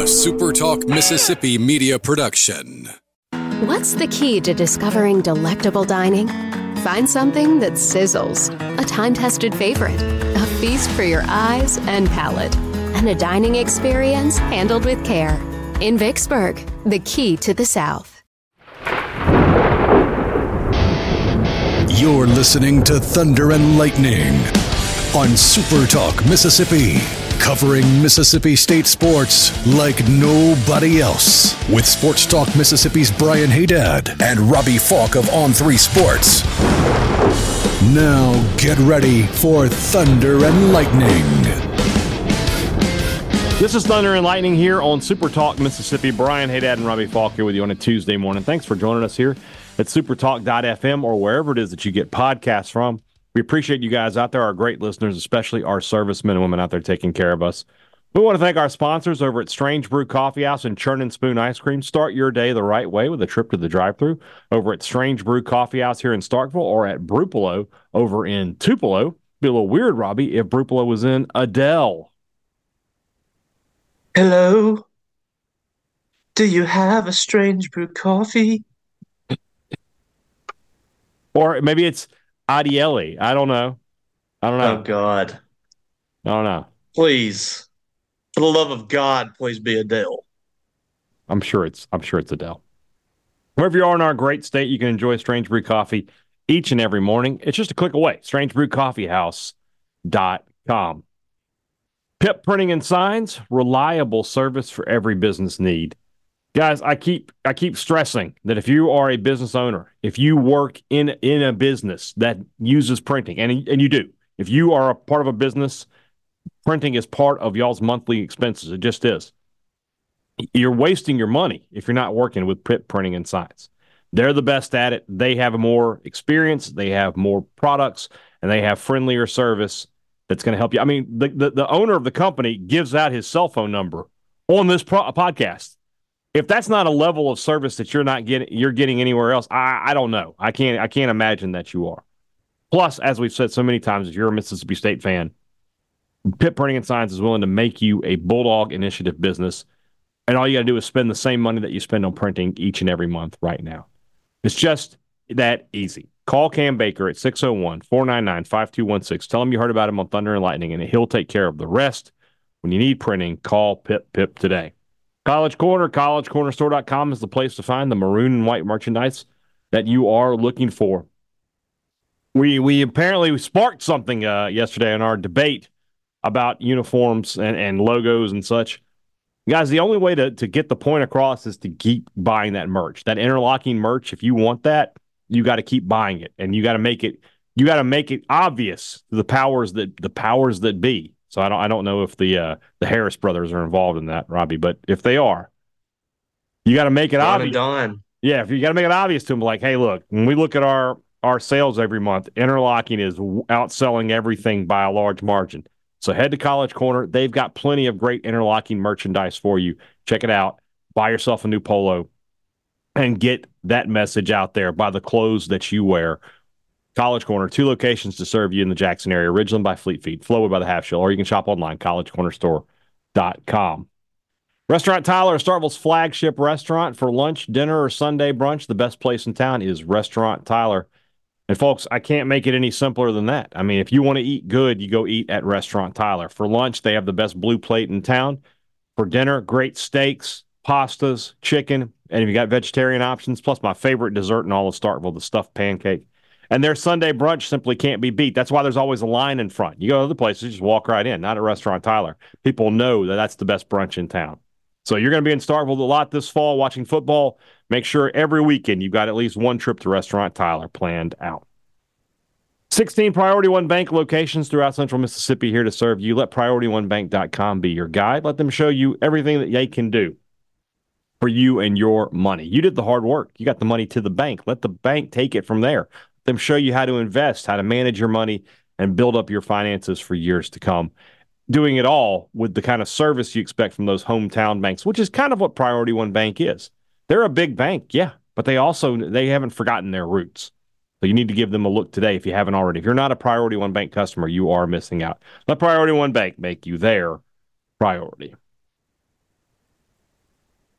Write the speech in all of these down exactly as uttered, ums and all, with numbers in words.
A SuperTalk Mississippi media production. What's the key to discovering delectable dining? Find something that sizzles. A time-tested favorite. A feast for your eyes and palate. And a dining experience handled with care. In Vicksburg, the key to the South. You're listening to Thunder and Lightning on SuperTalk Mississippi, covering Mississippi State sports like nobody else. With Sports Talk Mississippi's Brian Haydad and Robbie Falk of On three Sports. Now get ready for Thunder and Lightning. This is Thunder and Lightning here on SuperTalk Mississippi. Brian Haydad and Robbie Falk here with you on a Tuesday morning. Thanks for joining us here at supertalk dot f m or wherever it is that you get podcasts from. We appreciate you guys out there, our great listeners, especially our servicemen and women out there taking care of us. We want to thank our sponsors over at Strange Brew Coffee House and Churn and Spoon Ice Cream. Start your day the right way with a trip to the drive-thru over at Strange Brew Coffee House here in Starkville or at Brupolo over in Tupelo. Be a little weird, Robbie, if Brupolo was in Adele. Hello? Do you have a Strange Brew coffee? Or maybe it's Adieli. I don't know. I don't know. Oh, God. I don't know. Please. For the love of God, please be Adele. I'm sure it's I'm sure it's Adele. Wherever you are in our great state, you can enjoy Strange Brew Coffee each and every morning. It's just a click away. strange brew coffee house dot com. Pip Printing and Signs, reliable service for every business need. Guys, I keep I keep stressing that if you are a business owner, if you work in in a business that uses printing, and, and you do, if you are a part of a business, printing is part of y'all's monthly expenses. It just is. You're wasting your money if you're not working with Pip Printing and Signs. They're the best at it. They have more experience. They have more products, and they have friendlier service that's going to help you. I mean, the, the, the owner of the company gives out his cell phone number on this pro- podcast. If that's not a level of service that you're not getting, you're getting anywhere else, I, I don't know. I can't I can't imagine that you are. Plus, as we've said so many times, if you're a Mississippi State fan, Pip Printing and Signs is willing to make you a Bulldog Initiative business, and all you got to do is spend the same money that you spend on printing each and every month right now. It's just that easy. Call Cam Baker at six oh one, four nine nine, five two one six. Tell him you heard about him on Thunder and Lightning, and he'll take care of the rest. When you need printing, call Pip Pip today. College Corner, college corner store dot com is the place to find the maroon and white merchandise that you are looking for. We we apparently sparked something uh, yesterday in our debate about uniforms and, and logos and such. Guys, the only way to, to get the point across is to keep buying that merch. That interlocking merch, if you want that, you got to keep buying it. And you got to make it you got to make it obvious to the powers that the powers that be. So I don't I don't know if the uh, the Harris brothers are involved in that, Robbie, but if they are, you got to make it Don obvious. And Don. Yeah, if you got to make it obvious to them, like, hey, look, when we look at our our sales every month, interlocking is outselling everything by a large margin. So head to College Corner. They've got plenty of great interlocking merchandise for you. Check it out. Buy yourself a new polo and get that message out there by the clothes that you wear. College Corner, two locations to serve you in the Jackson area. Ridgeland by Fleet Feet, Flowwood by the Half Shell, or you can shop online, college corner store dot com. Restaurant Tyler, Starkville's flagship restaurant for lunch, dinner, or Sunday brunch. The best place in town is Restaurant Tyler. And folks, I can't make it any simpler than that. I mean, if you want to eat good, you go eat at Restaurant Tyler. For lunch, they have the best blue plate in town. For dinner, great steaks, pastas, chicken, and if you got vegetarian options, plus my favorite dessert in all of Starkville, the stuffed pancake. And their Sunday brunch simply can't be beat. That's why there's always a line in front. You go to other places, just walk right in, not at Restaurant Tyler. People know that that's the best brunch in town. So you're going to be in Starkville a lot this fall watching football. Make sure every weekend you've got at least one trip to Restaurant Tyler planned out. sixteen Priority One Bank locations throughout central Mississippi here to serve you. Let priority one bank dot com be your guide. Let them show you everything that they can do for you and your money. You did the hard work. You got the money to the bank. Let the bank take it from there. Let them show you how to invest, how to manage your money, and build up your finances for years to come. Doing it all with the kind of service you expect from those hometown banks, which is kind of what Priority One Bank is. They're a big bank, yeah, but they also they haven't forgotten their roots. So you need to give them a look today if you haven't already. If you're not a Priority One Bank customer, you are missing out. Let Priority One Bank make you their priority.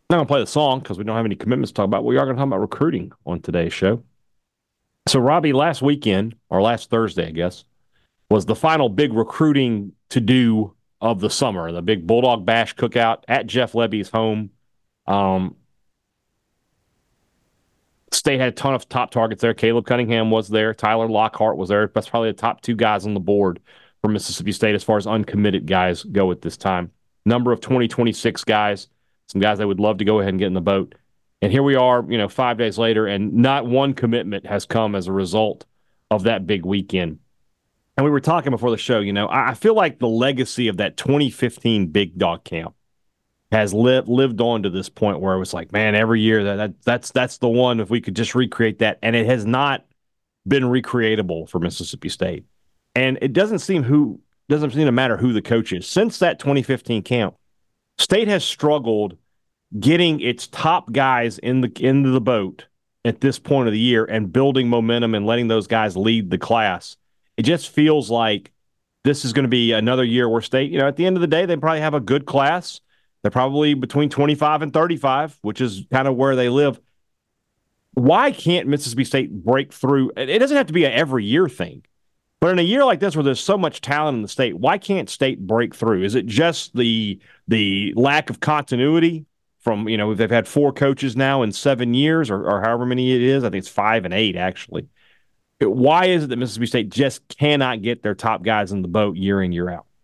not going to play the song because we don't have any commitments to talk about. We are going to talk about recruiting on today's show. So, Robbie, last weekend, or last Thursday, I guess, was the final big recruiting to-do of the summer, the big Bulldog Bash cookout at Jeff Lebby's home. Um, State had a ton of top targets there. Caleb Cunningham was there. Tyler Lockhart was there. That's probably the top two guys on the board for Mississippi State as far as uncommitted guys go at this time. Number of twenty twenty-six guys, some guys that would love to go ahead and get in the boat. And here we are, you know, five days later, and not one commitment has come as a result of that big weekend. And we were talking before the show, you know, I feel like the legacy of that twenty fifteen Big Dog Camp has lived lived on to this point where it was like, man, every year that, that that's that's the one if we could just recreate that. And it has not been recreatable for Mississippi State. And it doesn't seem who doesn't seem to matter who the coach is. Since that twenty fifteen camp, State has struggled getting its top guys in the into the boat at this point of the year and building momentum and letting those guys lead the class. It just feels like this is going to be another year where State, you know, at the end of the day, they probably have a good class. They're probably between twenty-five and thirty-five, which is kind of where they live. Why can't Mississippi State break through? It doesn't have to be an every year thing. But in a year like this where there's so much talent in the state, why can't State break through? Is it just the the lack of continuity from, you know, they've had four coaches now in seven years or, or however many it is? I think it's five and eight, actually. Why is it that Mississippi State just cannot get their top guys in the boat year in, year out?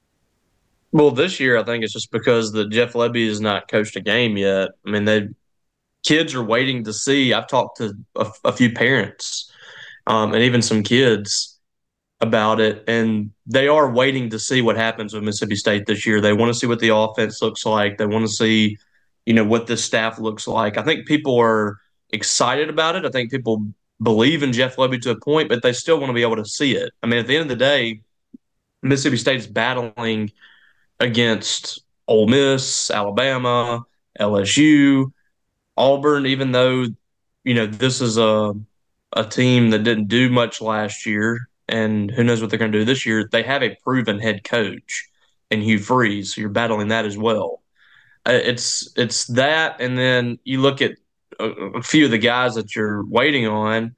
Well, this year I think it's just because the Jeff Lebby has not coached a game yet. I mean, they kids are waiting to see. I've talked to a, a few parents um, and even some kids about it, and they are waiting to see what happens with Mississippi State this year. They want to see what the offense looks like. They want to see, you know, what the staff looks like. I think people are excited about it. I think people believe in Jeff Lebby to a point, but they still want to be able to see it. I mean, at the end of the day, Mississippi State's battling against Ole Miss, Alabama, L S U, Auburn, even though, you know, this is a a team that didn't do much last year, and who knows what they're going to do this year. They have a proven head coach in Hugh Freeze, so you're battling that as well. Uh, it's it's that, and then you look at a, a few of the guys that you're waiting on,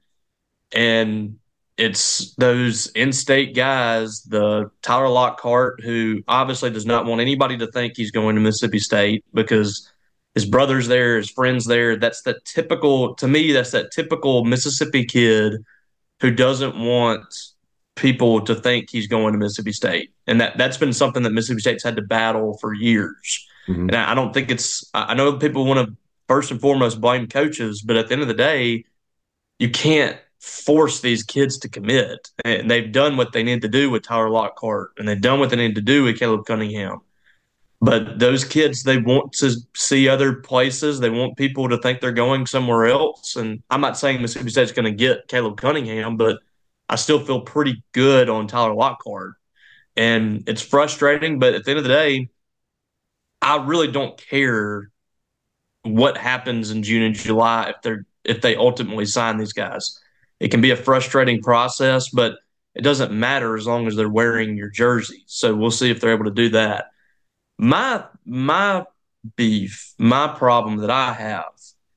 and it's those in-state guys, the Tyler Lockhart, who obviously does not want anybody to think he's going to Mississippi State because his brother's there, his friend's there. That's that typical, to me, that's that typical Mississippi kid who doesn't want people to think he's going to Mississippi State. And that, that's been something that Mississippi State's had to battle for years. Mm-hmm. And I, I don't think it's – I know people want to first and foremost blame coaches, but at the end of the day, you can't force these kids to commit. And they've done what they need to do with Tyler Lockhart, and they've done what they need to do with Caleb Cunningham. But those kids, they want to see other places. They want people to think they're going somewhere else. And I'm not saying Mississippi State's going to get Caleb Cunningham, but I still feel pretty good on Tyler Lockhart. And it's frustrating, but at the end of the day, I really don't care what happens in June and July if they're if they ultimately sign these guys. It can be a frustrating process, but it doesn't matter as long as they're wearing your jersey. So we'll see if they're able to do that. My my beef, my problem that I have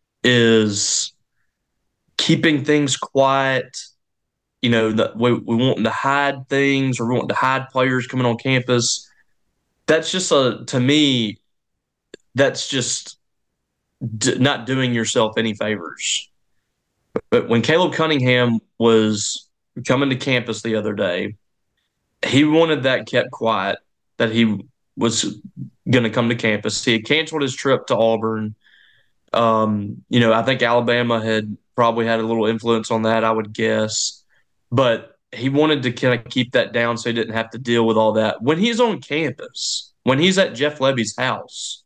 is keeping things quiet. You know, that we we want to hide things, or we want to hide players coming on campus. That's just a to me. That's just d- not doing yourself any favors. But when Caleb Cunningham was coming to campus the other day, he wanted that kept quiet, that he was going to come to campus. He had canceled his trip to Auburn. Um, you know, I think Alabama had probably had a little influence on that, I would guess. But he wanted to kind of keep that down so he didn't have to deal with all that. When he's on campus, when he's at Jeff Lebby's house,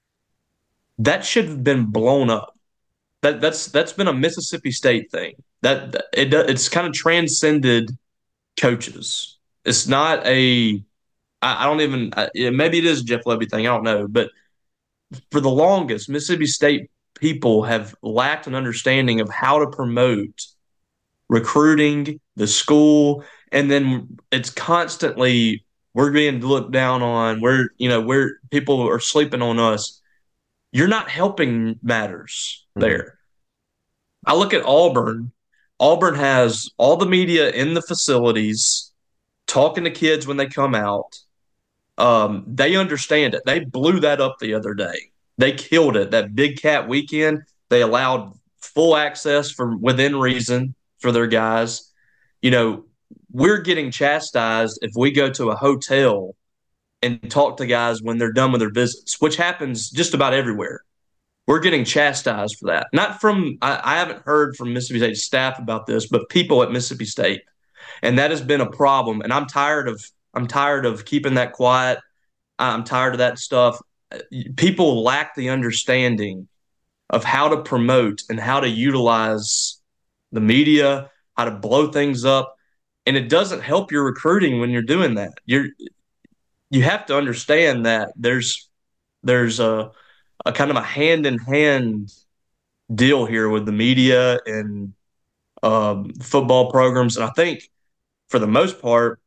that should have been blown up. That that's that's been a Mississippi State thing. That, that it it's kind of transcended coaches. It's not a I, I don't even I, maybe it is a Jeff Lebby thing. I don't know, but for the longest, Mississippi State people have lacked an understanding of how to promote recruiting, the school, and then it's constantly we're being looked down on. We're you know we're people are sleeping on us. you're not helping matters there. I look at Auburn. Auburn has all the media in the facilities talking to kids when they come out. Um, they understand it. They blew that up the other day. They killed it. That Big Cat weekend, they allowed full access for within reason for their guys. You know, we're getting chastised if we go to a hotel and talk to guys when they're done with their visits, which happens just about everywhere. We're getting chastised for that. Not from, I, I haven't heard from Mississippi State staff about this, but people at Mississippi State. And that has been a problem. And I'm tired of, I'm tired of keeping that quiet. I'm tired of that stuff. People lack the understanding of how to promote and how to utilize the media, how to blow things up. And it doesn't help your recruiting when you're doing that. You're, you have to understand that there's, there's a, a kind of a hand-in-hand deal here with the media and um, football programs. And I think for the most part,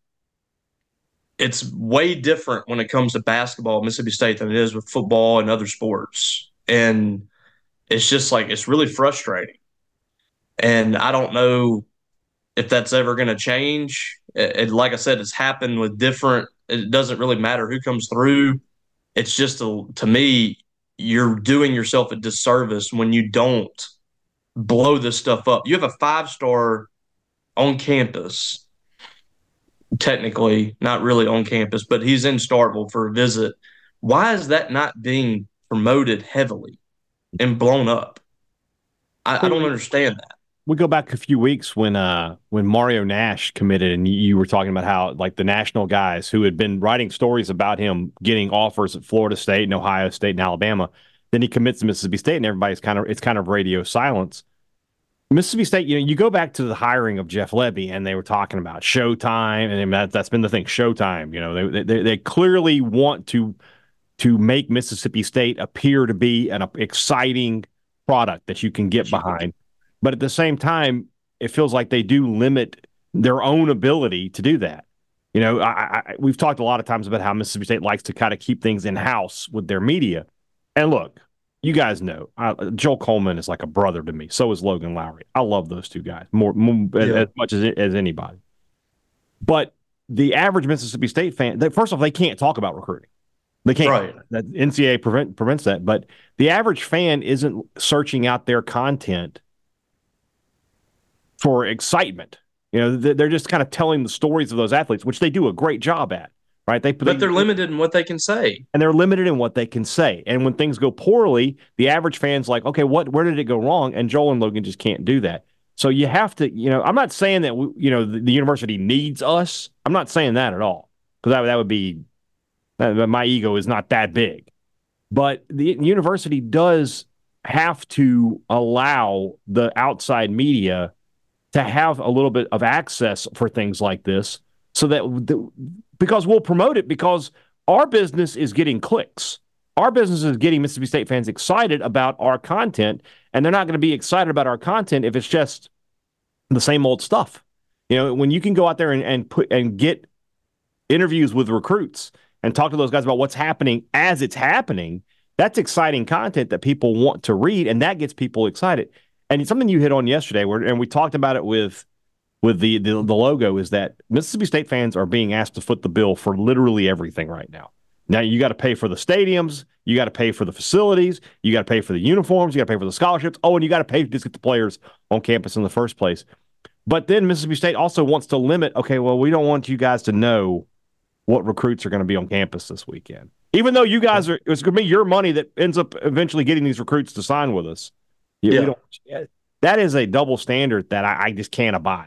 it's way different when it comes to basketball at Mississippi State than it is with football and other sports. And it's just like, it's really frustrating. And I don't know if that's ever going to change. It, it, like I said, it's happened with different, it doesn't really matter who comes through. It's just, a, to me, you're doing yourself a disservice when you don't blow this stuff up. You have a five-star on campus, technically, not really on campus, but he's in Starkville for a visit. Why is that not being promoted heavily and blown up? I, I don't understand that. We go back a few weeks when uh, when Mario Nash committed, and you were talking about how like the national guys who had been writing stories about him getting offers at Florida State and Ohio State and Alabama, then he commits to Mississippi State, and everybody's kind of it's kind of radio silence. Mississippi State, you know, you go back to the hiring of Jeff Lebby, and they were talking about Showtime, and that, that's been the thing, Showtime. You know, they they, they clearly want to to make Mississippi State appear to be an exciting product that you can get behind. But at the same time, it feels like they do limit their own ability to do that. You know, I, I, we've talked a lot of times about how Mississippi State likes to kind of keep things in-house with their media. And look, you guys know, I, Joel Coleman is like a brother to me. So is Logan Lowry. I love those two guys more, more yeah. as much as, as anybody. But the average Mississippi State fan, they, first off, they can't talk about recruiting. They can't. Right. That N C double A prevent, prevents that. But the average fan isn't searching out their content for excitement. You know, they're just kind of telling the stories of those athletes, which they do a great job at, right? They, but they're they, limited in what they can say. And they're limited in what they can say. And when things go poorly, the average fan's like, okay, what? Where did it go wrong? And Joel and Logan just can't do that. So you have to, you know, I'm not saying that, we, you know, the, the university needs us. I'm not saying that at all, because that, that would be, uh, my ego is not that big. But the university does have to allow the outside media to have a little bit of access for things like this, so that the, because we'll promote it, because our business is getting clicks. Our business is getting Mississippi State fans excited about our content, and they're not going to be excited about our content if it's just the same old stuff. You know, when you can go out there and, and put and get interviews with recruits and talk to those guys about what's happening as it's happening, that's exciting content that people want to read, and that gets people excited. And it's something you hit on yesterday, where, and we talked about it with with the, the the logo, is that Mississippi State fans are being asked to foot the bill for literally everything right now. Now, you got to pay for the stadiums, you got to pay for the facilities, you got to pay for the uniforms, you got to pay for the scholarships. Oh, and you got to pay to just get the players on campus in the first place. But then Mississippi State also wants to limit, okay, well, we don't want you guys to know what recruits are going to be on campus this weekend. Even though you guys are, it's going to be your money that ends up eventually getting these recruits to sign with us. Yeah, we don't, that is a double standard that I, I just can't abide.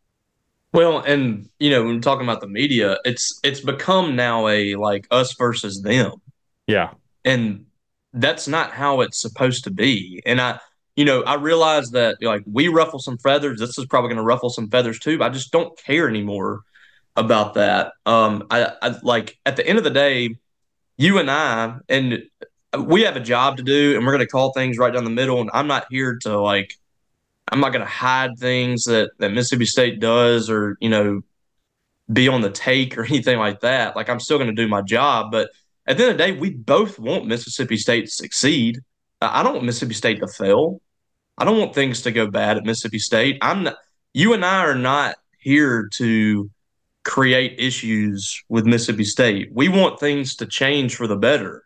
Well, and you know, when we're talking about the media, it's it's become now a like us versus them. Yeah, and that's not how it's supposed to be. And I, you know, I realize that like we ruffle some feathers. This is probably going to ruffle some feathers too. But I just don't care anymore about that. Um, I, I like at the end of the day, you and I and. We have a job to do, and we're going to call things right down the middle. And I'm not here to like, I'm not going to hide things that, that Mississippi State does, or, you know, be on the take or anything like that. Like, I'm still going to do my job, but at the end of the day, we both want Mississippi State to succeed. I don't want Mississippi State to fail. I don't want things to go bad at Mississippi State. I'm not, you and I are not here to create issues with Mississippi State. We want things to change for the better.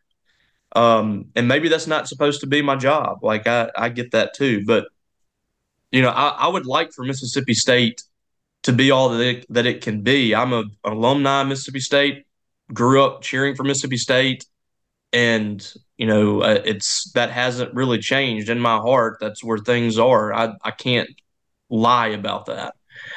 Um, and maybe that's not supposed to be my job. Like I, I get that too. But, you know, I, I would like for Mississippi State to be all that it, that it can be. I'm a, an alumni of Mississippi State, grew up cheering for Mississippi State. And, you know, uh, it's that hasn't really changed in my heart. That's where things are. I, I can't lie about that.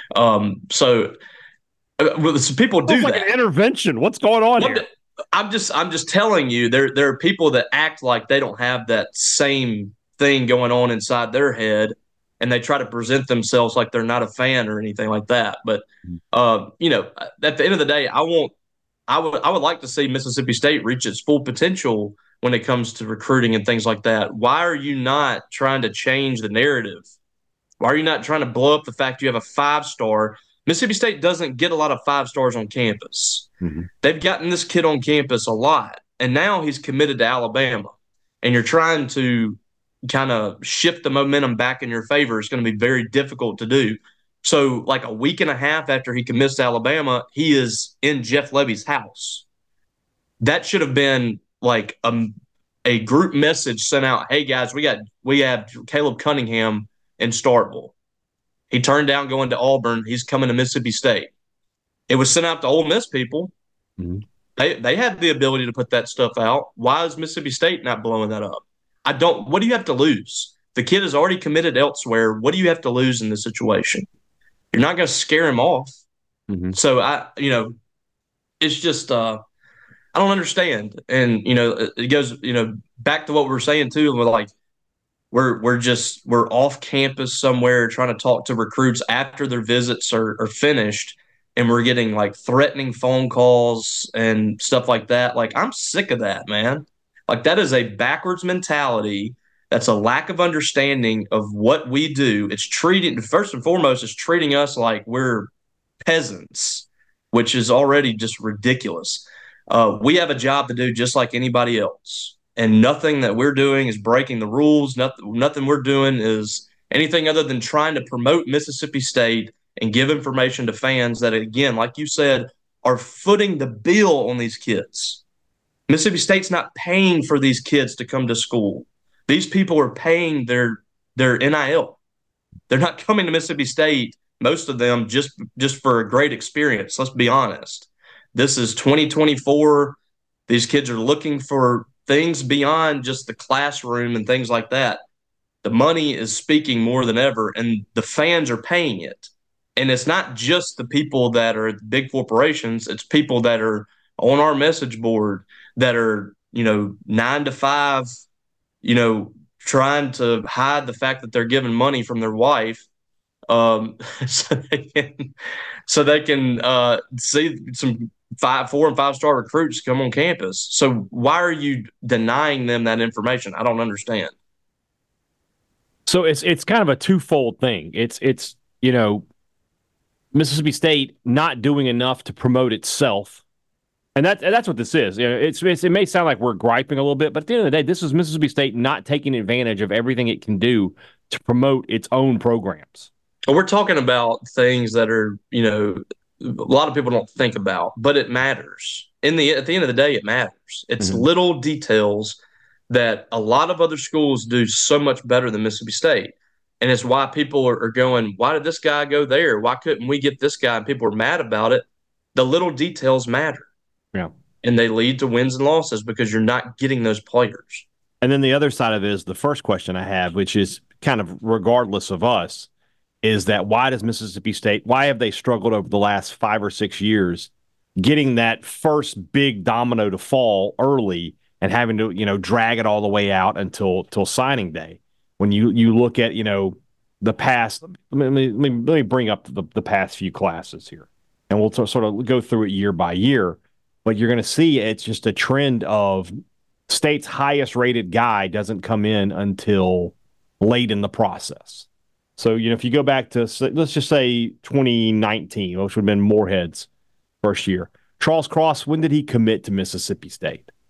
Um, so, uh, well, some people do Sounds like that. An intervention. What's going on here? I'm just, I'm just telling you, there, there are people that act like they don't have that same thing going on inside their head, and they try to present themselves like they're not a fan or anything like that. But, uh, you know, at the end of the day, I want. I would I would like to see Mississippi State reach its full potential when it comes to recruiting and things like that. Why are you not trying to change the narrative? Why are you not trying to blow up the fact you have a five-star? Mississippi State doesn't get a lot of five stars on campus. Mm-hmm. They've gotten this kid on campus a lot, and now he's committed to Alabama. And you're trying to kind of shift the momentum back in your favor. It's going to be very difficult to do. So, like a week and a half after he commits to Alabama, he is in Jeff Lebby's house. That should have been like a, a group message sent out. Hey guys, we got we have Caleb Cunningham in Starkville. He turned down going to Auburn. He's coming to Mississippi State. It was sent out to Ole Miss people. Mm-hmm. They they had the ability to put that stuff out. Why is Mississippi State not blowing that up? I don't. What do you have to lose? The kid is already committed elsewhere. What do you have to lose in this situation? You're not going to scare him off. Mm-hmm. So, I, you know, it's just, uh, I don't understand. And, you know, it goes, you know, back to what we were saying too. And we're like, we're, we're just, we're off campus somewhere trying to talk to recruits after their visits are, are finished. And we're getting like threatening phone calls and stuff like that. Like, I'm sick of that, man. Like, that is a backwards mentality. That's a lack of understanding of what we do. It's treating, first and foremost, it's treating us like we're peasants, which is already just ridiculous. Uh, we have a job to do just like anybody else. And nothing that we're doing is breaking the rules. Nothing, nothing we're doing is anything other than trying to promote Mississippi State and give information to fans that, again, like you said, are footing the bill on these kids. Mississippi State's not paying for these kids to come to school. These people are paying their their N I L. They're not coming to Mississippi State, most of them, just, just for a great experience. Let's be honest. This is twenty twenty-four. These kids are looking for things beyond just the classroom and things like that. The money is speaking more than ever, and the fans are paying it. And it's not just the people that are big corporations. It's people that are on our message board that are, you know, nine to five, you know, trying to hide the fact that they're giving money from their wife um, so they can, so they can uh, see some five, four and five star recruits come on campus. So why are you denying them that information? I don't understand. So it's it's kind of a twofold thing. It's it's you know, Mississippi State not doing enough to promote itself. And that, that's what this is. You know, it's, it's it may sound like we're griping a little bit, but at the end of the day, this is Mississippi State not taking advantage of everything it can do to promote its own programs. We're talking about things that are, you know, a lot of people don't think about, but it matters. In the at the end of the day, it matters. It's mm-hmm. little details that a lot of other schools do so much better than Mississippi State. And it's why people are, are going, why did this guy go there? Why couldn't we get this guy? And people are mad about it. The little details matter. Yeah. And they lead to wins and losses because you're not getting those players. And then the other side of it is the first question I have, which is kind of regardless of us, is that why does Mississippi State, why have they struggled over the last five or six years getting that first big domino to fall early and having to, you know, drag it all the way out until till signing day? When you, you look at, you know, the past, let me, let me, let me bring up the, the past few classes here, and we'll t- sort of go through it year by year. But you're going to see it's just a trend of State's highest rated guy doesn't come in until late in the process. So, you know, if you go back to, let's just say twenty nineteen, which would have been Moorhead's first year. Charles Cross, when did he commit to Mississippi State?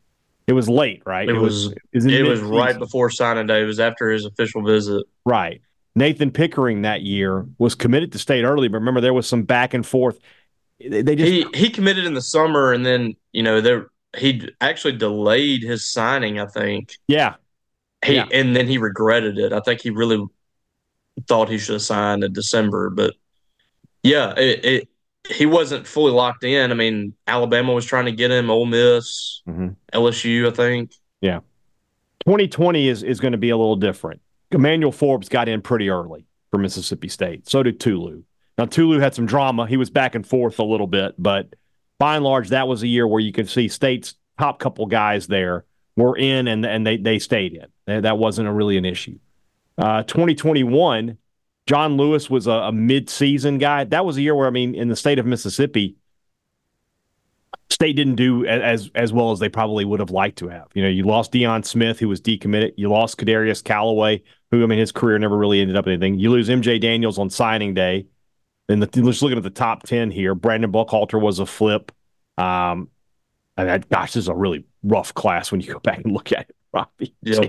It was late, right? It, it was, was it was, it was right before signing day. It was after his official visit. It was, it was right before signing day. It was after his official visit. Right. Nathan Pickering that year was committed to state early, but remember there was some back and forth. They, they just he he committed in the summer, and then you know there he actually delayed his signing. I think. Yeah. He yeah. and then he regretted it. I think he really thought he should have signed in December, but yeah, it, it he wasn't fully locked in. I mean, Alabama was trying to get him, Ole Miss, mm-hmm. L S U, I think. Yeah. twenty twenty is, is going to be a little different. Emmanuel Forbes got in pretty early for Mississippi State. So did Tulu. Now, Tulu had some drama. He was back and forth a little bit, but by and large, that was a year where you could see State's top couple guys there were in, and, and they, they stayed in. That wasn't a, really an issue. Uh, twenty twenty-one, John Lewis was a, a mid-season guy. That was a year where, I mean, in the state of Mississippi, State didn't do as as well as they probably would have liked to have. You know, you lost Deion Smith, who was decommitted. You lost Kadarius Callaway, who, I mean, his career never really ended up in anything. You lose M J Daniels on signing day. And the, just looking at the top ten here, Brandon Buckhalter was a flip. Um, and that, gosh, this is a really rough class when you go back and look at it, Robbie. Yeah.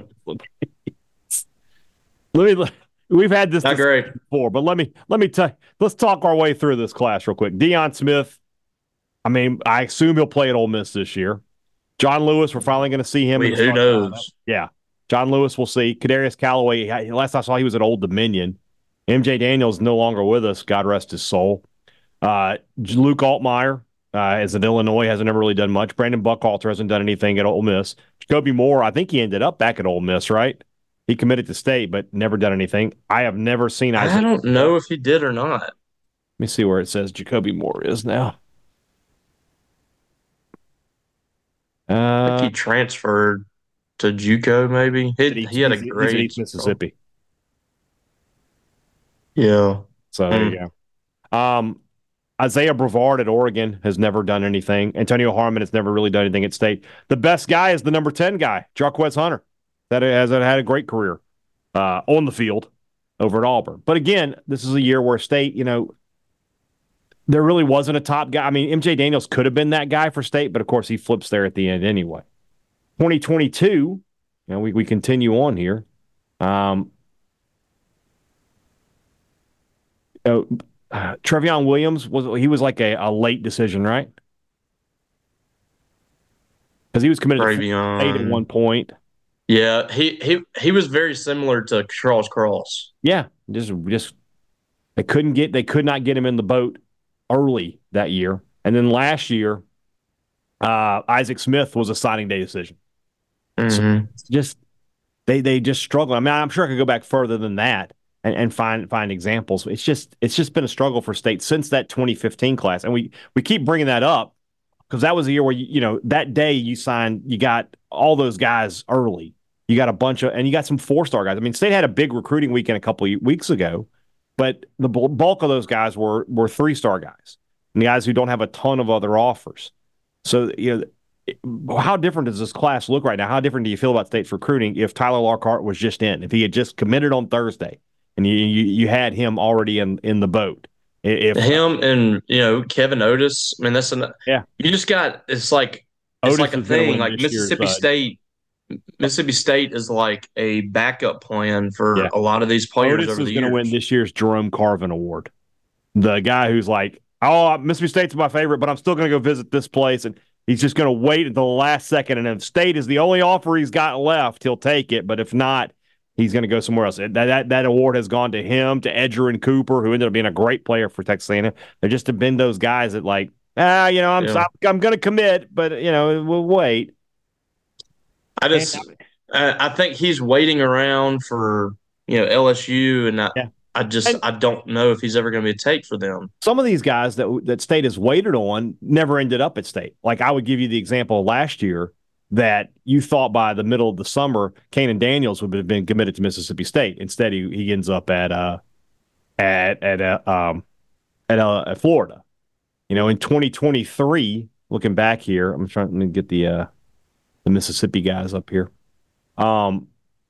let me. We've had this Not great. before, but let me let me tell. Let's talk our way through this class real quick. Deion Smith. I mean, I assume he'll play at Ole Miss this year. John Lewis, we're finally going to see him. Wait, who knows? Lineup. Yeah. John Lewis, we'll see. Kadarius Callaway, last I saw, he was at Old Dominion. M J Daniels no longer with us. God rest his soul. Uh, Luke Altmaier uh, is at Illinois, hasn't ever really done much. Brandon Buckhalter hasn't done anything at Ole Miss. Jacoby Moore, I think he ended up back at Ole Miss, right? He committed to State, but never done anything. I have never seen Isaac. I don't know if he did or not. Let me see where it says Jacoby Moore is now. Uh, I think he transferred to JUCO, maybe. He, he had a great East Mississippi. Yeah. So there you go. Um, Isaiah Brevard at Oregon has never done anything. Antonio Harmon has never really done anything at State. The best guy is the number ten guy, Jarquez Hunter. That has had a great career uh, on the field over at Auburn. But again, this is a year where State, you know, there really wasn't a top guy. I mean, M J Daniels could have been that guy for State, but of course he flips there at the end anyway. twenty twenty-two, you know, we, we continue on here. Um, uh, uh, Trevion Williams, was he was like a, a late decision, right? Because he was committed Trevion. to State at one point. Yeah, he, he he was very similar to Charles Cross. Yeah, just just they couldn't get they could not get him in the boat early that year. And then last year, uh, Isaac Smith was a signing day decision. Mm-hmm. So just they they just struggle. I mean, I'm sure I could go back further than that and, and find find examples. It's just it's just been a struggle for State since that twenty fifteen class. And we we keep bringing that up because that was the year where, you, you know, that day you signed, you got all those guys early. You got a bunch of, and you got some four-star guys. I mean, State had a big recruiting weekend a couple of weeks ago, but the bulk of those guys were were three-star guys, and the guys who don't have a ton of other offers. So, you know, how different does this class look right now? How different do you feel about State's recruiting if Tyler Lockhart was just in, if he had just committed on Thursday, and you you, you had him already in, in the boat? If him and, you know, Kevin Otis, I mean, that's an, yeah. You just got, it's like it's Otis like a is gonna thing. win Like this year's, Mississippi uh, State, Mississippi State is like a backup plan for Yeah. a lot of these players Otis over is the going to years. win this year's Jerome Carvin Award. The guy who's like, oh, Mississippi State's my favorite, but I'm still going to go visit this place. And he's just going to wait until the last second. And if State is the only offer he's got left, he'll take it. But if not, he's going to go somewhere else. That, that that award has gone to him, to Edgerrin Cooper, who ended up being a great player for Texas A and M. There just have been those guys that like, ah, you know, I'm Yeah. I'm going to commit, but, you know, we'll wait. I just, I, I think he's waiting around for, you know, L S U, and I, Yeah. I just, And- I don't know if he's ever going to be a take for them. Some of these guys that that State has waited on never ended up at State. Like I would give you the example last year that you thought by the middle of the summer, Kanan Daniels would have been committed to Mississippi State. Instead, he, he ends up at uh at at uh, um at, uh, at Florida. You know, in twenty twenty-three, looking back here, I'm trying to get the uh, the Mississippi guys up here. Um,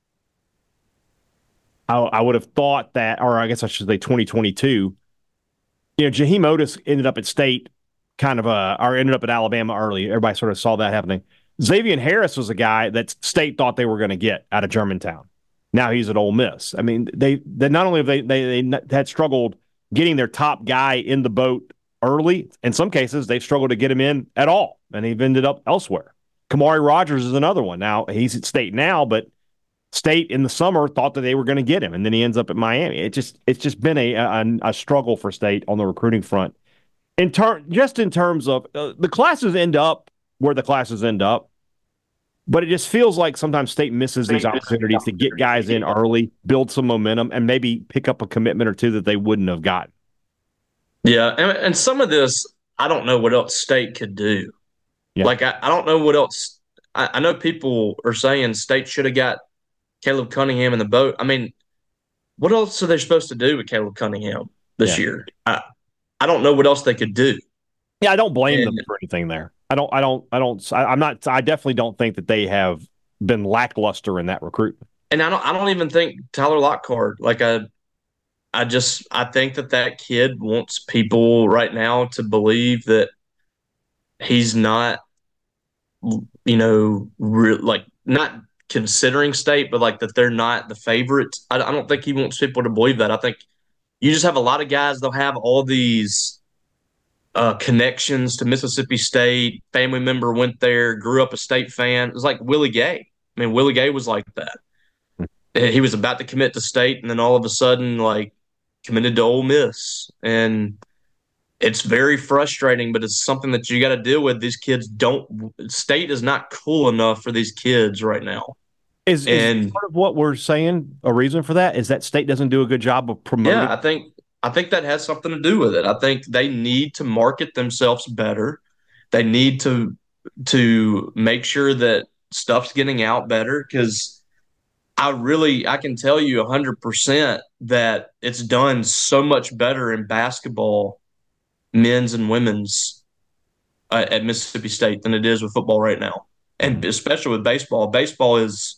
I, I would have thought that, or I guess I should say twenty twenty-two, you know, Jaheim Otis ended up at State kind of, uh, or ended up at Alabama early. Everybody sort of saw that happening. Xavier Harris was a guy that State thought they were going to get out of Germantown. Now he's at Ole Miss. I mean, they, they not only have they, they they had struggled getting their top guy in the boat early, in some cases they've struggled to get him in at all, and they've ended up elsewhere. Kamari Rogers is another one. Now he's at State now, but State in the summer thought that they were going to get him, and then he ends up at Miami. It just it's just been a a, a struggle for State on the recruiting front. In ter- just in terms of uh, the classes end up where the classes end up. But it just feels like sometimes State misses these opportunities to get guys in early, build some momentum, and maybe pick up a commitment or two that they wouldn't have gotten. Yeah, and, and some of this, I don't know what else State could do. Yeah. Like, I, I don't know what else. I, I know people are saying State should have got Caleb Cunningham in the boat. I mean, what else are they supposed to do with Caleb Cunningham this yeah. year? I, I don't know what else they could do. Yeah, I don't blame and, them for anything there. I don't, I don't, I don't, I, I'm not, I definitely don't think that they have been lackluster in that recruitment. And I don't, I don't even think Tyler Lockhart, like I, I just, I think that that kid wants people right now to believe that he's not, you know, re- like not considering State, but like that they're not the favorites. I, I don't think he wants people to believe that. I think you just have a lot of guys, they'll have all these Uh, connections to Mississippi State. Family member went there, grew up a State fan. It was like Willie Gay. I mean, Willie Gay was like that. He was about to commit to State, and then all of a sudden, like, committed to Ole Miss. And it's very frustrating, but it's something that you got to deal with. These kids don't – State is not cool enough for these kids right now. Is, and, is part of what we're saying a reason for that is that State doesn't do a good job of promoting? Yeah, I think – I think that has something to do with it. I think they need to market themselves better. They need to to make sure that stuff's getting out better, because I really I can tell you one hundred percent that it's done so much better in basketball, men's and women's, uh, at Mississippi State than it is with football right now, and especially with baseball. Baseball is,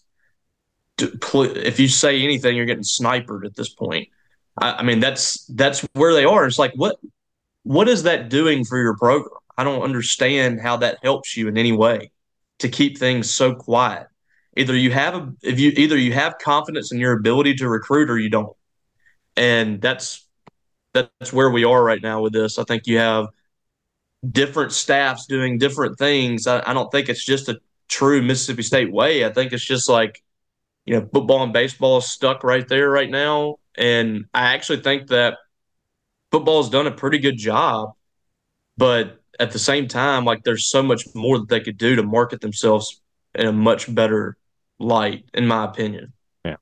if you say anything, you're getting sniped at this point. I mean, that's that's where they are. It's like, what what is that doing for your program? I don't understand how that helps you in any way to keep things so quiet. Either you have a if you either you have confidence in your ability to recruit or you don't. And that's that's where we are right now with this. I think you have different staffs doing different things. I, I don't think it's just a true Mississippi State way. I think it's just like, you know, football and baseball is stuck right there right now. And I actually think that football has done a pretty good job, but at the same time, like, there's so much more that they could do to market themselves in a much better light, in my opinion. Yeah.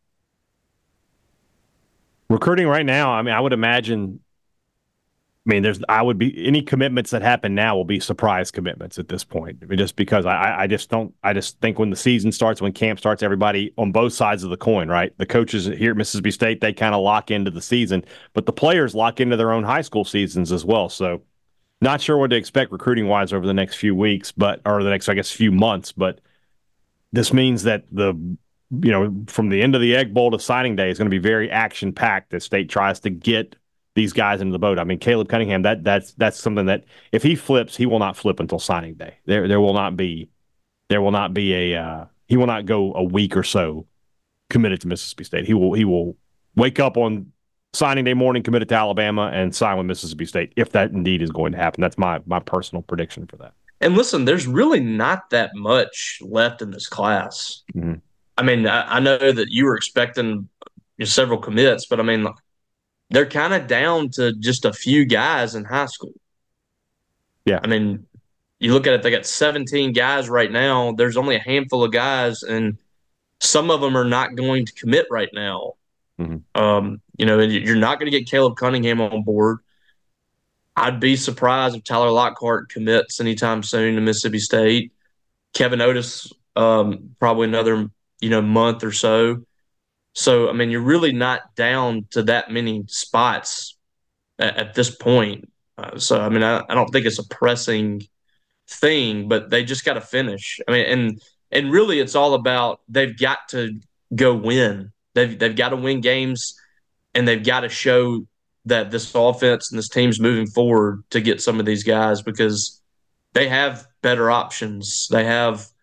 Recruiting right now, I mean, I would imagine, I mean, there's, I would be, any commitments that happen now will be surprise commitments at this point. I mean, just because I, I just don't, I just think when the season starts, when camp starts, everybody on both sides of the coin, right? The coaches here at Mississippi State, they kind of lock into the season, but the players lock into their own high school seasons as well. So not sure what to expect recruiting wise over the next few weeks, but, or the next, I guess, few months, but this means that the, you know, from the end of the Egg Bowl to signing day is going to be very action packed as State tries to get these guys into the boat. I mean, Caleb Cunningham, that that's that's something that if he flips, he will not flip until signing day. There there will not be there will not be a uh, he will not go a week or so committed to Mississippi State. He will he will wake up on signing day morning, committed to Alabama, and sign with Mississippi State, if that indeed is going to happen. That's my my personal prediction for that. And listen, there's really not that much left in this class. Mm-hmm. I mean, I, I know that you were expecting, you know, several commits, but I mean, they're kind of down to just a few guys in high school. Yeah. I mean, you look at it, they got seventeen guys right now. There's only a handful of guys, and some of them are not going to commit right now. Mm-hmm. Um, you know, you're not going to get Caleb Cunningham on board. I'd be surprised if Tyler Lockhart commits anytime soon to Mississippi State. Kevin Otis, um, probably another, you know, month or so. So, I mean, you're really not down to that many spots at, at this point. Uh, so, I mean, I, I don't think it's a pressing thing, but they just got to finish. I mean, and and really it's all about they've got to go win. They've, they've got to win games, and they've got to show that this offense and this team's moving forward to get some of these guys, because they have better options. They have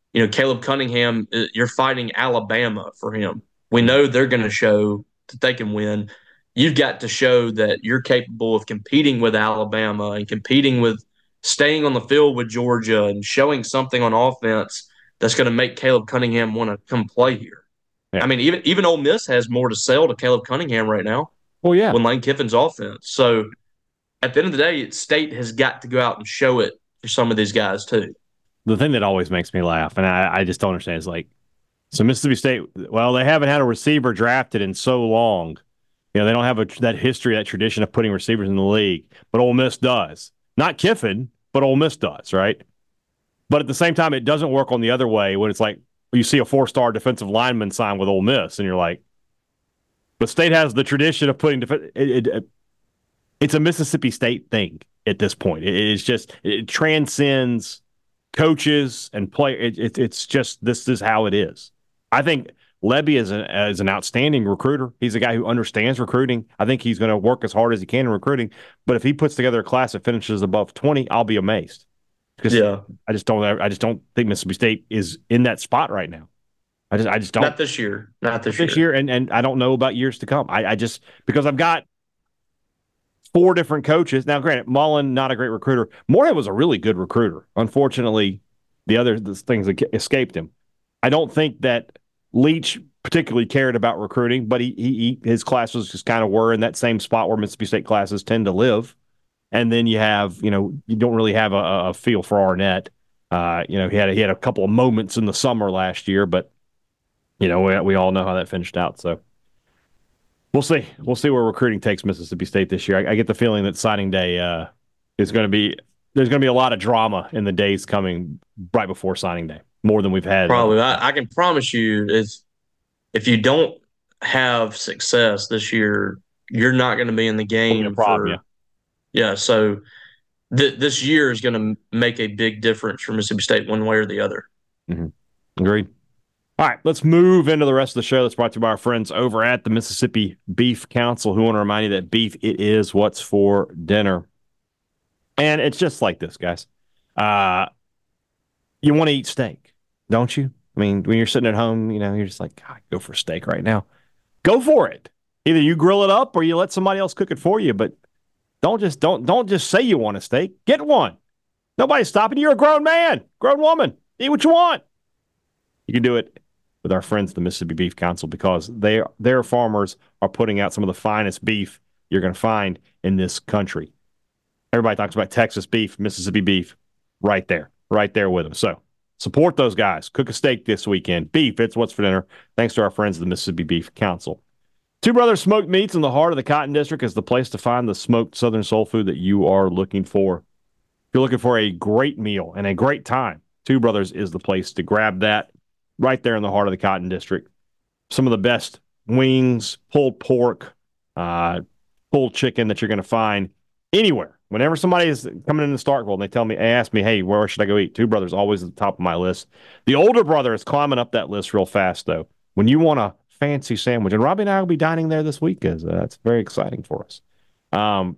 you know, Caleb Cunningham, uh, you're fighting Alabama for him. We know they're going to show that they can win. You've got to show that you're capable of competing with Alabama and competing with staying on the field with Georgia and showing something on offense that's going to make Caleb Cunningham want to come play here. Yeah. I mean, even even Ole Miss has more to sell to Caleb Cunningham right now. Well, yeah. When Lane Kiffin's offense. So at the end of the day, State has got to go out and show it for some of these guys too. The thing that always makes me laugh, and I, I just don't understand, is like, so Mississippi State, well, they haven't had a receiver drafted in so long. You know, they don't have a, that history, that tradition of putting receivers in the league, but Ole Miss does. Not Kiffin, but Ole Miss does, right? But at the same time, it doesn't work on the other way when it's like you see a four-star defensive lineman sign with Ole Miss, and you're like, but State has the tradition of putting def- it, it, it, it's a Mississippi State thing at this point. It, it's just it transcends coaches and play. It, it, it's just this is how it is. I think Lebby is, a, is an outstanding recruiter. He's a guy who understands recruiting. I think he's going to work as hard as he can in recruiting. But if he puts together a class that finishes above twenty, I'll be amazed. Because yeah. I just don't. I just don't think Mississippi State is in that spot right now. I just, I just don't. Not this year. Not this, this year. year, and and I don't know about years to come. I, I just because I've got four different coaches now. Granted, Mullen not a great recruiter. Moorhead was a really good recruiter. Unfortunately, the other the things that escaped him. I don't think that Leach particularly cared about recruiting, but he, he, he his classes just kind of were in that same spot where Mississippi State classes tend to live. And then you have, you know, you don't really have a, a feel for Arnett. Uh, you know, he had a, he had a couple of moments in the summer last year, but you know, we, we all know how that finished out. So we'll see. We'll see where recruiting takes Mississippi State this year. I, I get the feeling that signing day uh, is going to be there's going to be a lot of drama in the days coming right before signing day, more than we've had. Probably. I, I can promise you, is if you don't have success this year, you're not going to be in the game. Problem, for, yeah. yeah. So th- this year is going to make a big difference for Mississippi State one way or the other. Mm-hmm. Agreed. All right, let's move into the rest of the show. That's brought to you by our friends over at the Mississippi Beef Council, who want to remind you that beef, it is what's for dinner. And it's just like this, guys. Uh, you want to eat steak, don't you? I mean, when you're sitting at home, you know, you're just like, God, go for a steak right now. Go for it. Either you grill it up or you let somebody else cook it for you, but don't just don't don't just say you want a steak. Get one. Nobody's stopping you. You're a grown man, grown woman. Eat what you want. You can do it with our friends, the Mississippi Beef Council, because they, their farmers are putting out some of the finest beef you're going to find in this country. Everybody talks about Texas beef, Mississippi beef, right there, right there with them. So support those guys. Cook a steak this weekend. Beef, it's what's for dinner. Thanks to our friends of the Mississippi Beef Council. Two Brothers Smoked Meats in the heart of the Cotton District is the place to find the smoked Southern soul food that you are looking for. If you're looking for a great meal and a great time, Two Brothers is the place to grab that. Right there in the heart of the Cotton District. Some of the best wings, pulled pork, uh, pulled chicken that you're going to find anywhere. Whenever somebody is coming into Starkville and they tell me, they ask me, hey, where should I go eat? Two Brothers always at the top of my list. The older brother is climbing up that list real fast, though. When you want a fancy sandwich, and Robbie and I will be dining there this week, because uh, that's very exciting for us. Um,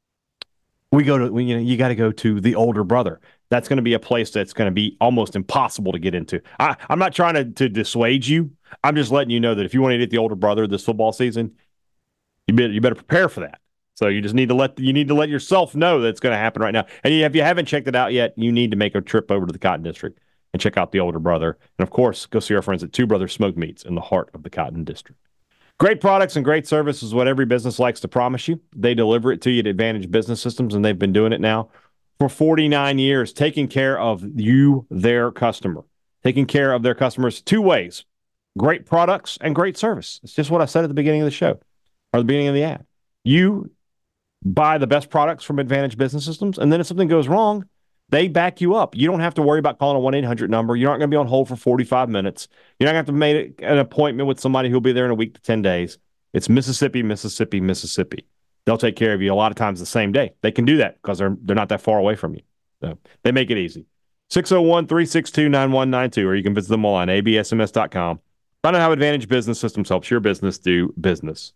we go to, we, you know, you got to go to the older brother. That's going to be a place that's going to be almost impossible to get into. I, I'm not trying to, to dissuade you. I'm just letting you know that if you want to eat at the older brother this football season, you better, you better prepare for that. So you just need to let you need to let yourself know that it's going to happen right now. And if you haven't checked it out yet, you need to make a trip over to the Cotton District and check out the older brother. And of course, go see our friends at Two Brothers Smoked Meats in the heart of the Cotton District. Great products and great service is what every business likes to promise you. They deliver it to you at Advantage Business Systems, and they've been doing it now for forty-nine years, taking care of you, their customer, taking care of their customers two ways: great products and great service. It's just what I said at the beginning of the show, or the beginning of the ad. You buy the best products from Advantage Business Systems, and then if something goes wrong, they back you up. You don't have to worry about calling a one eight hundred number. You're not going to be on hold for forty-five minutes. You're not going to have to make an appointment with somebody who'll be there in a week to ten days. It's Mississippi, Mississippi, Mississippi. They'll take care of you a lot of times the same day. They can do that because they're they're not that far away from you. So they make it easy. six oh one, three six two, nine one nine two, or you can visit them all on A B S M S dot com. Find out how Advantage Business Systems helps your business do business.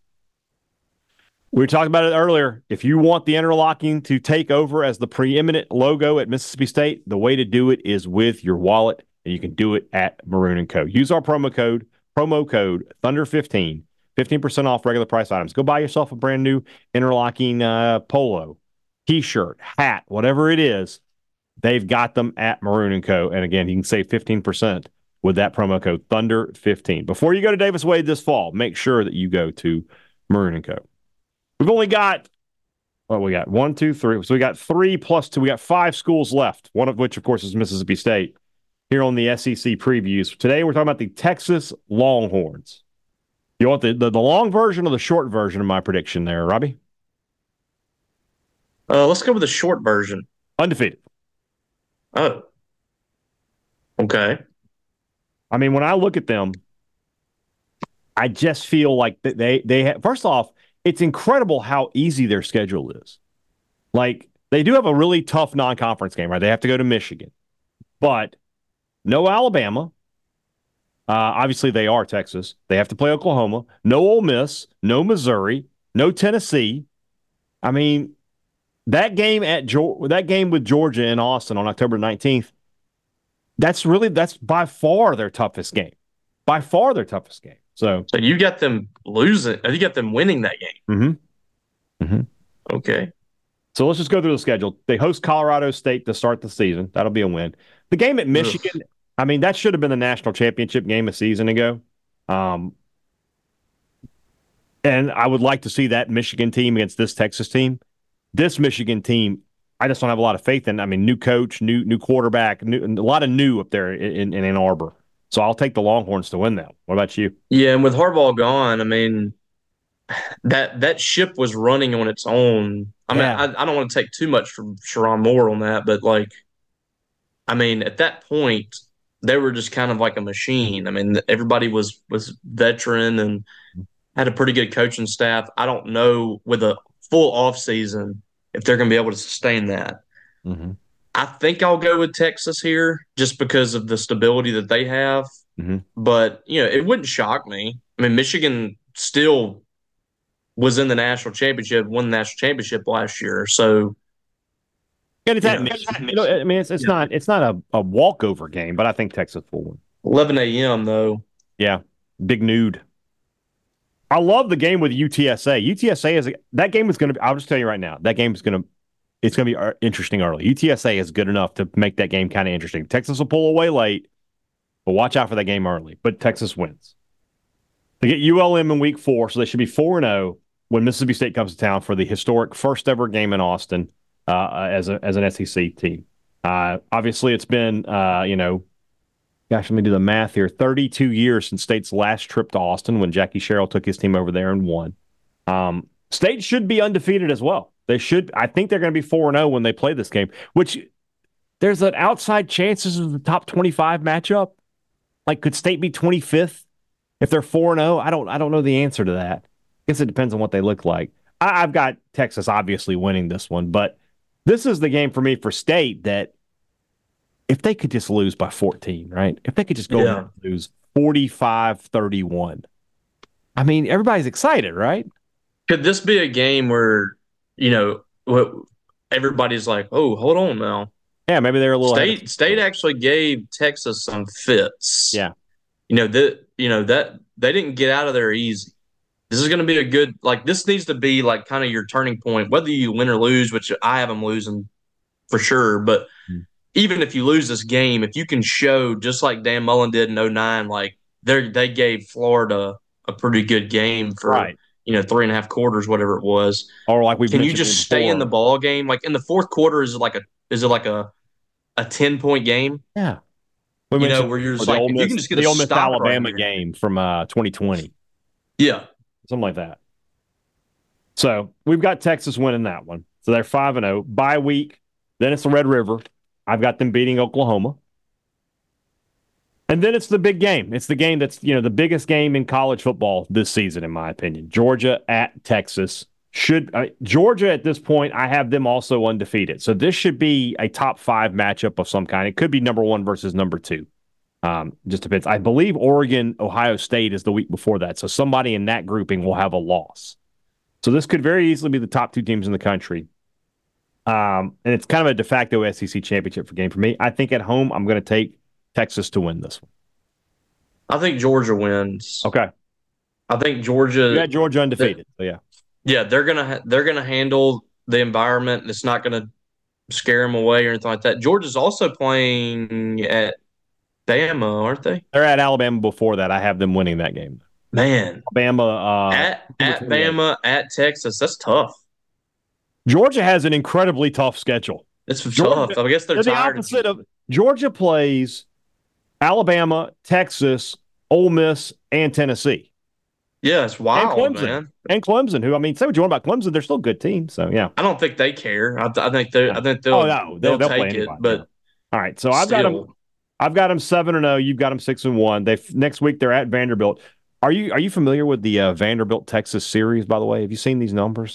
We talked about it earlier. If you want the interlocking to take over as the preeminent logo at Mississippi State, the way to do it is with your wallet. and you can do it at Maroon and Co. Use our promo code, promo code Thunder fifteen, fifteen percent off regular price items. Go buy yourself a brand new interlocking uh, polo, T-shirt, hat, whatever it is. They've got them at Maroon and Co. And again, you can save fifteen percent with that promo code Thunder fifteen. Before you go to Davis Wade this fall, make sure that you go to Maroon and Co. We've only got, what we got? One, two, three. So we got three plus two. We got five schools left, one of which, of course, is Mississippi State, here on the S E C previews. Today, we're talking about the Texas Longhorns. You want the, the, the long version or the short version of my prediction there, Robbie? Uh, let's go with the short version. Undefeated. Oh. Okay. I mean, when I look at them, I just feel like they they have, first off, it's incredible how easy their schedule is. Like, they do have a really tough non-conference game, right? They have to go to Michigan, but no Alabama. Uh, obviously, they are Texas. They have to play Oklahoma. No Ole Miss. No Missouri. No Tennessee. I mean, that game at that game with Georgia in Austin on October nineteenth. That's really that's by far their toughest game. By far their toughest game. So, so you got them losing. You got them winning that game. Mm-hmm. Mm-hmm. Okay. So let's just go through the schedule. They host Colorado State to start the season. That'll be a win. The game at Michigan, Ugh. I mean, that should have been the national championship game a season ago. Um, and I would like to see that Michigan team against this Texas team. This Michigan team, I just don't have a lot of faith in. I mean, new coach, new new quarterback, new, a lot of new up there in, in Ann Arbor. So I'll take the Longhorns to win that. What about you? Yeah, and with Harbaugh gone, I mean, that that ship was running on its own. I mean, yeah. I, I don't want to take too much from Sherrone Moore on that, but, like, I mean, at that point, they were just kind of like a machine. I mean, everybody was was veteran and had a pretty good coaching staff. I don't know with a full offseason if they're going to be able to sustain that. Mm-hmm. I think I'll go with Texas here just because of the stability that they have. Mm-hmm. But, you know, it wouldn't shock me. I mean, Michigan still was in the national championship, won the national championship last year. So, and it's at Michigan. You know, I mean, it's it's yeah. not it's not a, a walkover game, but I think Texas will win. eleven a.m. though. Yeah, big nude. I love the game with U T S A. U T S A is a, that game is going to be. I'll just tell you right now, that game is going to. It's going to be interesting early. U T S A is good enough to make that game kind of interesting. Texas will pull away late, but watch out for that game early. But Texas wins. They get U L M in week four, so they should be four and zero when Mississippi State comes to town for the historic first ever game in Austin uh, as a as an S E C team. Uh, obviously, it's been uh, you know, gosh, let me do the math here. thirty-two years since State's last trip to Austin when Jackie Sherrill took his team over there and won. Um, State should be undefeated as well. They should. I think they're going to be four and zero when they play this game. Which there's an outside chance this is the top twenty-five matchup. Like, could State be twenty-fifth if they're four and zero? I don't. I don't know the answer to that. I guess it depends on what they look like. I, I've got Texas obviously winning this one, but this is the game for me for State that if they could just lose by fourteen, right? If they could just go yeah. and lose forty-five thirty-one. I mean, everybody's excited, right? Could this be a game where, you know, everybody's like, oh, hold on now. Yeah, maybe they're a little State. State actually gave Texas some fits. Yeah, you know that. You know that they didn't get out of there easy. This is going to be a good. Like, this needs to be like kind of your turning point, whether you win or lose. Which I have them losing for sure. But hmm. even if you lose this game, if you can show just like Dan Mullen did in oh nine, like they they gave Florida a pretty good game for. Right. You know, three and a half quarters, whatever it was. Or like we can you just stay in the ball game? Like in the fourth quarter, is it like a is it like a a ten point game? Yeah, we you know where you're just like Miss, you can just get the a Ole Miss stop Alabama right game from uh, twenty twenty. Yeah, something like that. So we've got Texas winning that one. So they're five and zero. Bye week. Then it's the Red River. I've got them beating Oklahoma. And then it's the big game. It's the game that's, you know, the biggest game in college football this season, in my opinion. Georgia at Texas. Should uh, Georgia at this point, I have them also undefeated. So this should be a top five matchup of some kind. It could be number one versus number two. Um, just depends. I believe Oregon, Ohio State is the week before that. So somebody in that grouping will have a loss. So this could very easily be the top two teams in the country. Um, and it's kind of a de facto S E C championship for game for me. I think at home I'm going to take Texas to win this one? I think Georgia wins. Okay. I think Georgia. You got Georgia undefeated. So yeah. Yeah, they're gonna ha- they're gonna handle the environment. It's not gonna scare them away or anything like that. Georgia's also playing at Bama, aren't they? They're at Alabama before that. I have them winning that game. Man, Bama uh, at at Bama at Texas. That's tough. Georgia has an incredibly tough schedule. It's Georgia, tough. I guess they're, they're tired the opposite of, of Georgia plays Alabama, Texas, Ole Miss, and Tennessee. Yeah, it's wild, and Clemson, man. And Clemson, who I mean, say what you want about Clemson, they're still a good team. So yeah, I don't think they care. I, I think they, I think they'll, oh, no, they'll, they'll take it. But yeah. All right, so I've got them. I've got them seven and zero. You've got them six and one. They next week they're at Vanderbilt. Are you are you familiar with the uh, Vanderbilt Texas series? By the way, have you seen these numbers?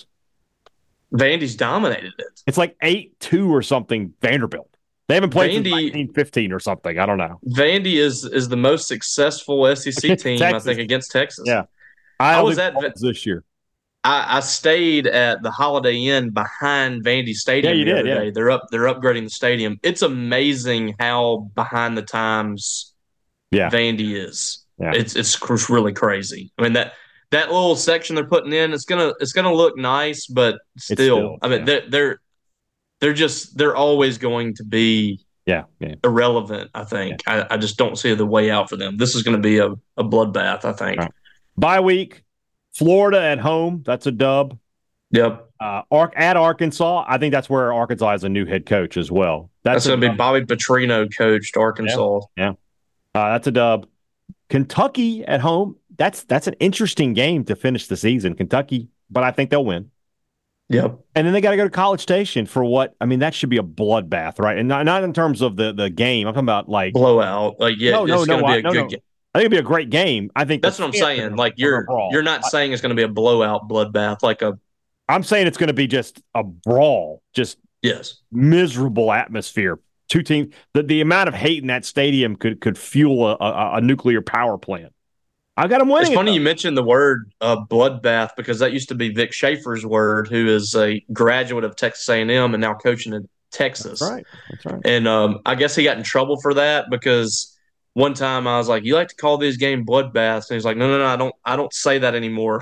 Vandy's dominated it. It's like eight two or something. Vanderbilt. They haven't played Vandy, since nineteen fifteen or something. I don't know. Vandy is is the most successful S E C team, I think, against Texas. Yeah, I, I was at this year. I, I stayed at the Holiday Inn behind Vandy Stadium yeah, you the did, other yeah. day. They're up. They're upgrading the stadium. It's amazing how behind the times yeah. Vandy is. Yeah. It's it's really crazy. I mean that that little section they're putting in, it's gonna it's gonna look nice, but still, still I mean yeah. they're they're they're just they're always going to be yeah, yeah. irrelevant. I think yeah. I, I just don't see the way out for them. This is going to be a, a bloodbath. I think. Right. Bye week, Florida at home. That's a dub. Yep. Uh, Ar- at Arkansas, I think that's where Arkansas has a new head coach as well. That's, that's going to be Bobby Petrino coached Arkansas. Yeah, yeah. Uh, that's a dub. Kentucky at home. That's that's an interesting game to finish the season. Kentucky, but I think they'll win. Yep. And then they got to go to College Station for what? I mean, that should be a bloodbath, right? And not, not in terms of the, the game. I'm talking about like blowout. Like yeah, no, no, it's no, going to be a no, good no. game. I think it'd be a great game. I think that's what I'm saying. Like you're you're not saying it's going to be a blowout bloodbath. Like a. I'm saying it's going to be just a brawl. Just yes, miserable atmosphere. Two teams. The, the amount of hate in that stadium could could fuel a, a, a nuclear power plant. I got them winning. It's funny it, you mentioned the word uh, bloodbath because that used to be Vic Schaefer's word, who is a graduate of Texas A and M and now coaching in Texas. That's right. That's right. And um, I guess he got in trouble for that because one time I was like, "You like to call these games bloodbaths?" And he's like, "No, no, no, I don't. I don't say that anymore.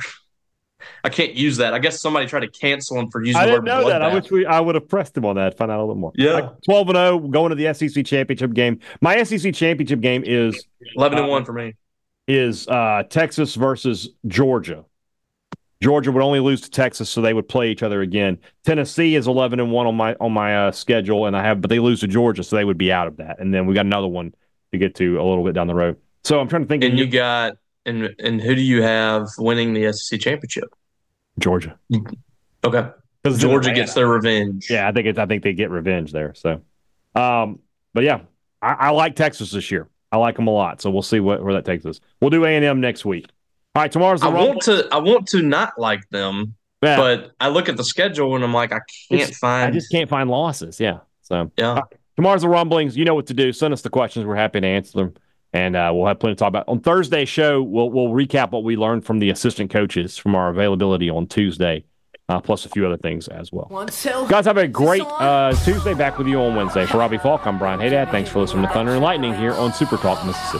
I can't use that." I guess somebody tried to cancel him for using I the didn't word know bloodbath. that. I wish we. I would have pressed him on that. Find out a little more. Yeah, like twelve and zero going to the S E C championship game. My S E C championship game is eleven and uh, one for me. Is uh, Texas versus Georgia. Georgia would only lose to Texas, so they would play each other again. Tennessee is eleven and one on my on my uh, schedule, and I have, but they lose to Georgia, so they would be out of that. And then we got another one to get to a little bit down the road. So I'm trying to think. And you got and and who do you have winning the S E C championship? Georgia. Okay, because Georgia gets their revenge. Yeah, I think it's. I think they get revenge there. So, um, but yeah, I, I like Texas this year. I like them a lot. So we'll see what where that takes us. We'll do A and M next week. All right, tomorrow's the I want to. I want to not like them, yeah. But I look at the schedule and I'm like, I can't it's, find. I just can't find losses. Yeah. So yeah. Right, tomorrow's the rumblings. You know what to do. Send us the questions. We're happy to answer them, and uh, we'll have plenty to talk about on Thursday's show. We'll we'll recap what we learned from the assistant coaches from our availability on Tuesday. Uh, plus a few other things as well. Guys, have a great uh, Tuesday. Back with you on Wednesday. For Robbie Falk, I'm Brian Haydad. Thanks for listening to Thunder and Lightning here on Super Talk Mississippi.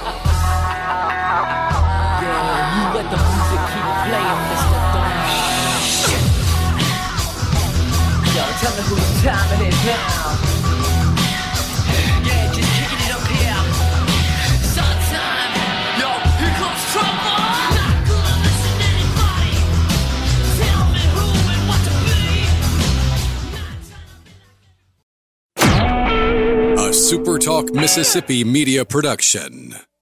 Yeah, you let the music keep playing, Mister Dunn. Yo, tell me whose time it is now. Yeah, just kicking it up here. Sometime, yo, here comes trouble. A Super Talk Mississippi media production.